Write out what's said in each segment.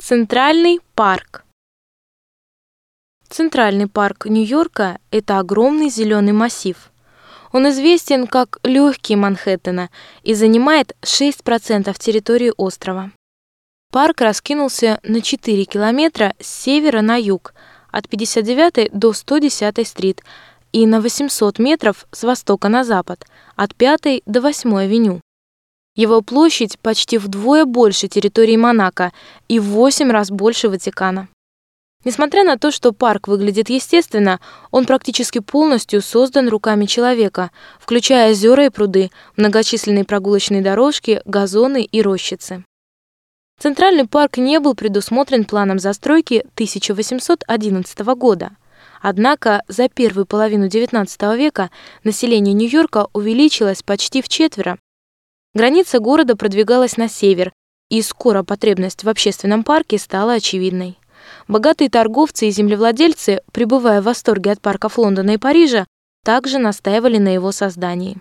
Центральный парк. Центральный парк Нью-Йорка – это огромный зеленый массив. Он известен как легкий Манхэттена и занимает 6% территории острова. Парк раскинулся на 4 километра с севера на юг, от 59-й до 110-й стрит, и на 800 метров с востока на запад, от 5-й до 8-й авеню. Его площадь почти вдвое больше территории Монако и в 8 раз больше Ватикана. Несмотря на то, что парк выглядит естественно, он практически полностью создан руками человека, включая озера и пруды, многочисленные прогулочные дорожки, газоны и рощицы. Центральный парк не был предусмотрен планом застройки 1811 года. Однако за первую половину XIX века население Нью-Йорка увеличилось почти вчетверо. Граница города продвигалась на север, и скоро потребность в общественном парке стала очевидной. Богатые торговцы и землевладельцы, пребывая в восторге от парков Лондона и Парижа, также настаивали на его создании.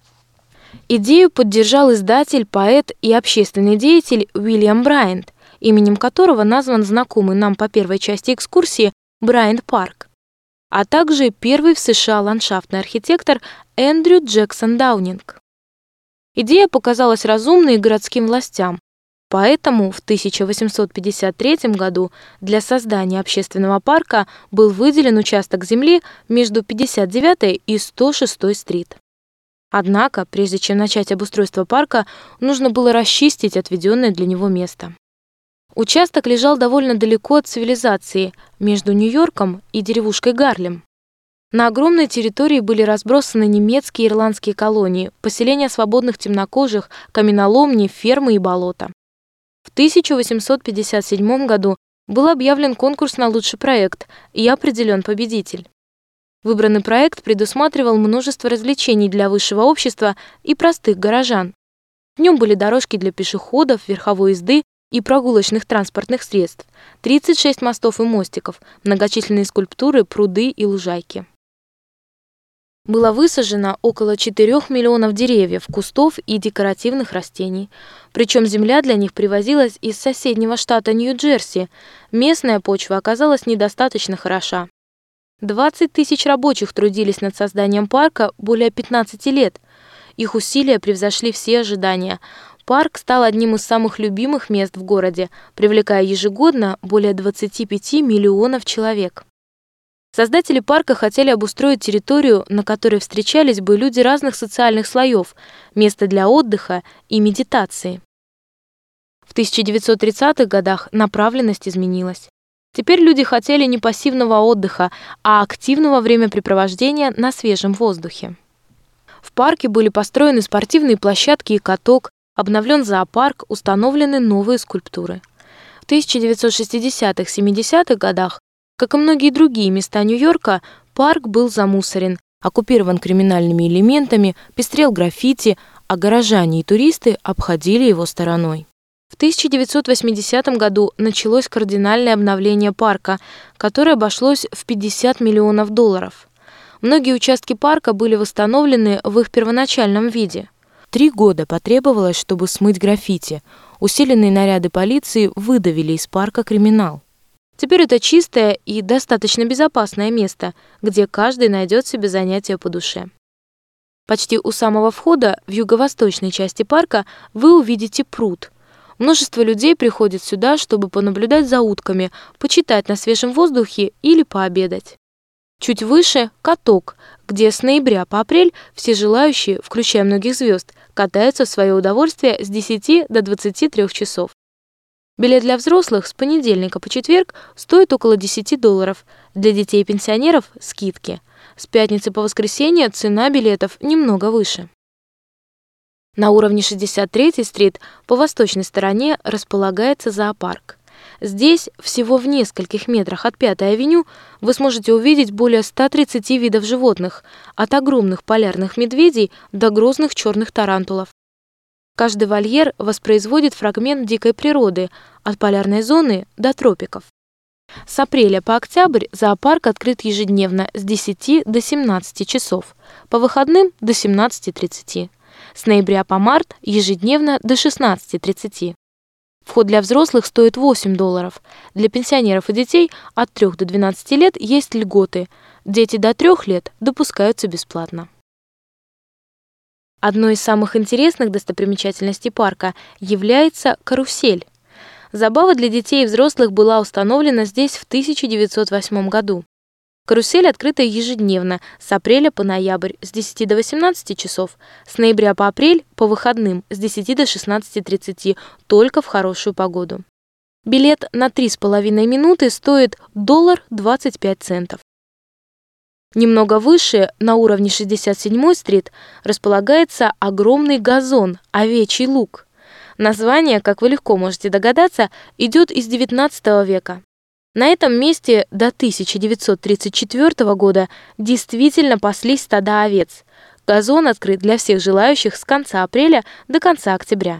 Идею поддержал издатель, поэт и общественный деятель Уильям Брайант, именем которого назван знакомый нам по первой части экскурсии Брайант-парк, а также первый в США ландшафтный архитектор Эндрю Джексон Даунинг. Идея показалась разумной городским властям, поэтому в 1853 году для создания общественного парка был выделен участок земли между 59-й и 106-й стрит. Однако, прежде чем начать обустройство парка, нужно было расчистить отведенное для него место. Участок лежал довольно далеко от цивилизации, между Нью-Йорком и деревушкой Гарлем. На огромной территории были разбросаны немецкие и ирландские колонии, поселения свободных темнокожих, каменоломни, фермы и болота. В 1857 году был объявлен конкурс на лучший проект и определен победитель. Выбранный проект предусматривал множество развлечений для высшего общества и простых горожан. В нем были дорожки для пешеходов, верховой езды и прогулочных транспортных средств, 36 мостов и мостиков, многочисленные скульптуры, пруды и лужайки. Было высажено около 4 миллионов деревьев, кустов и декоративных растений. Причем земля для них привозилась из соседнего штата Нью-Джерси. Местная почва оказалась недостаточно хороша. 20 тысяч рабочих трудились над созданием парка более 15 лет. Их усилия превзошли все ожидания. Парк стал одним из самых любимых мест в городе, привлекая ежегодно более 25 миллионов человек. Создатели парка хотели обустроить территорию, на которой встречались бы люди разных социальных слоев, место для отдыха и медитации. В 1930-х годах направленность изменилась. Теперь люди хотели не пассивного отдыха, а активного времяпрепровождения на свежем воздухе. В парке были построены спортивные площадки и каток, обновлен зоопарк, установлены новые скульптуры. В 1960-70-х годах, как и многие другие места Нью-Йорка, парк был замусорен, оккупирован криминальными элементами, пестрел граффити, а горожане и туристы обходили его стороной. В 1980 году началось кардинальное обновление парка, которое обошлось в $50 миллионов. Многие участки парка были восстановлены в их первоначальном виде. 3 года потребовалось, чтобы смыть граффити. Усиленные наряды полиции выдавили из парка криминал. Теперь это чистое и достаточно безопасное место, где каждый найдет себе занятие по душе. Почти у самого входа в юго-восточной части парка вы увидите пруд. Множество людей приходят сюда, чтобы понаблюдать за утками, почитать на свежем воздухе или пообедать. Чуть выше – каток, где с ноября по апрель все желающие, включая многих звезд, катаются в свое удовольствие с 10 до 23 часов. Билет для взрослых с понедельника по четверг стоит около $10, для детей и пенсионеров – скидки. С пятницы по воскресенье цена билетов немного выше. На уровне 63-й стрит по восточной стороне располагается зоопарк. Здесь, всего в нескольких метрах от 5-й авеню, вы сможете увидеть более 130 видов животных, от огромных полярных медведей до грозных черных тарантулов. Каждый вольер воспроизводит фрагмент дикой природы, от полярной зоны до тропиков. С апреля по октябрь зоопарк открыт ежедневно с 10 до 17 часов, по выходным до 17:30. С ноября по март ежедневно до 16:30. Вход для взрослых стоит $8. Для пенсионеров и детей от 3 до 12 лет есть льготы. Дети до 3 лет допускаются бесплатно. Одной из самых интересных достопримечательностей парка является карусель. Забава для детей и взрослых была установлена здесь в 1908 году. Карусель открыта ежедневно с апреля по ноябрь с 10 до 18 часов, с ноября по апрель по выходным с 10 до 16:30, только в хорошую погоду. Билет на 3,5 минуты стоит $1.25. Немного выше, на уровне 67-й стрит, располагается огромный газон «Овечий луг». Название, как вы легко можете догадаться, идет из XIX века. На этом месте до 1934 года действительно паслись стада овец. Газон открыт для всех желающих с конца апреля до конца октября.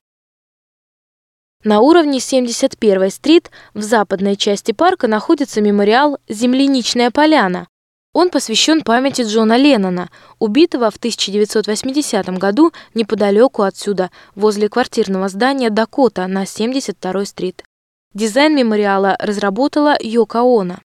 На уровне 71-й стрит в западной части парка находится мемориал «Земляничная поляна». Он посвящен памяти Джона Леннона, убитого в 1980 году неподалеку отсюда, возле квартирного здания «Дакота» на 72-й стрит. Дизайн мемориала разработала Йоко Оно.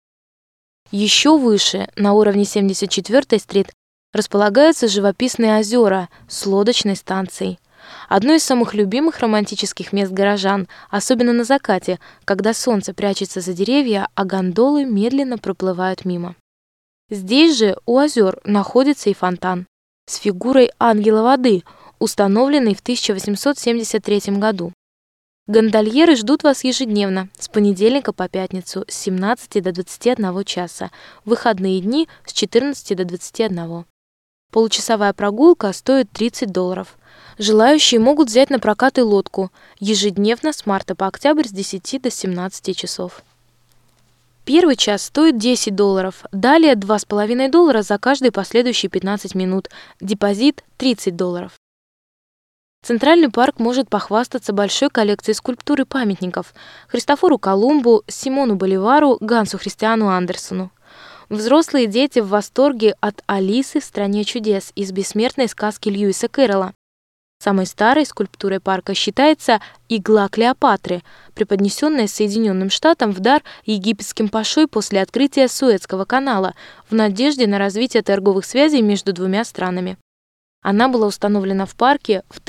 Еще выше, на уровне 74-й стрит, располагаются живописные озера с лодочной станцией. Одно из самых любимых романтических мест горожан, особенно на закате, когда солнце прячется за деревья, а гондолы медленно проплывают мимо. Здесь же у озер находится и фонтан с фигурой ангела воды, установленный в 1873 году. Гондольеры ждут вас ежедневно, с понедельника по пятницу с 17 до 21 часа, в выходные дни с 14 до 21. Получасовая прогулка стоит $30. Желающие могут взять на прокат и лодку, ежедневно с марта по октябрь с 10 до 17 часов. Первый час стоит $10, далее $2,5 за каждые последующие 15 минут, депозит $30. Центральный парк может похвастаться большой коллекцией скульптур и памятников Христофору Колумбу, Симону Боливару, Гансу Христиану Андерсену. Взрослые дети в восторге от «Алисы в стране чудес» из бессмертной сказки Льюиса Кэрролла. Самой старой скульптурой парка считается «Игла Клеопатры», преподнесенная Соединенным Штатам в дар египетским пашой после открытия Суэцкого канала в надежде на развитие торговых связей между двумя странами. Она была установлена в парке в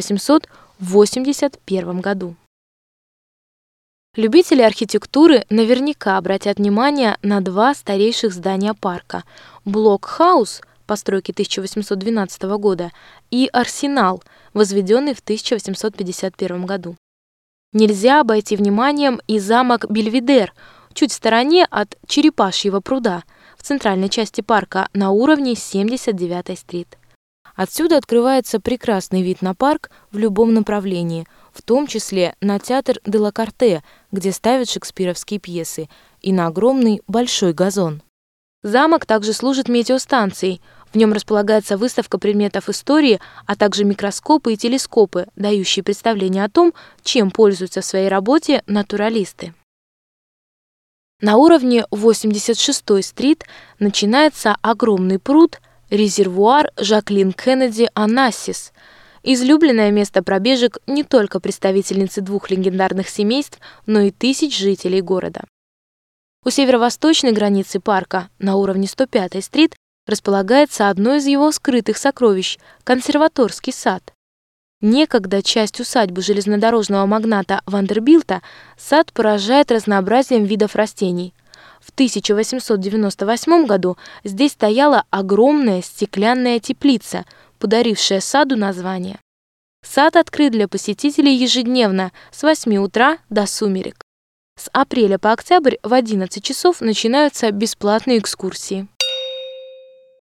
1881 году. Любители архитектуры наверняка обратят внимание на два старейших здания парка – Блок-хаус, постройки 1812 года, и Арсенал, возведенный в 1851 году. Нельзя обойти вниманием и замок Бельведер, чуть в стороне от Черепашьего пруда, в центральной части парка на уровне 79-й стрит. Отсюда открывается прекрасный вид на парк в любом направлении, в том числе на театр де ла Карте, где ставят шекспировские пьесы, и на огромный большой газон. Замок также служит метеостанцией. В нем располагается выставка предметов истории, а также микроскопы и телескопы, дающие представление о том, чем пользуются в своей работе натуралисты. На уровне 86-й стрит начинается огромный пруд, резервуар Жаклин Кеннеди Онассис, излюбленное место пробежек не только представительницы двух легендарных семейств, но и тысяч жителей города. У северо-восточной границы парка, на уровне 105-й стрит, располагается одно из его скрытых сокровищ – консерваторский сад. Некогда часть усадьбы железнодорожного магната Вандербилта, сад поражает разнообразием видов растений. В 1898 году здесь стояла огромная стеклянная теплица, подарившая саду название. Сад открыт для посетителей ежедневно с 8 утра до сумерек. С апреля по октябрь в 11 часов начинаются бесплатные экскурсии.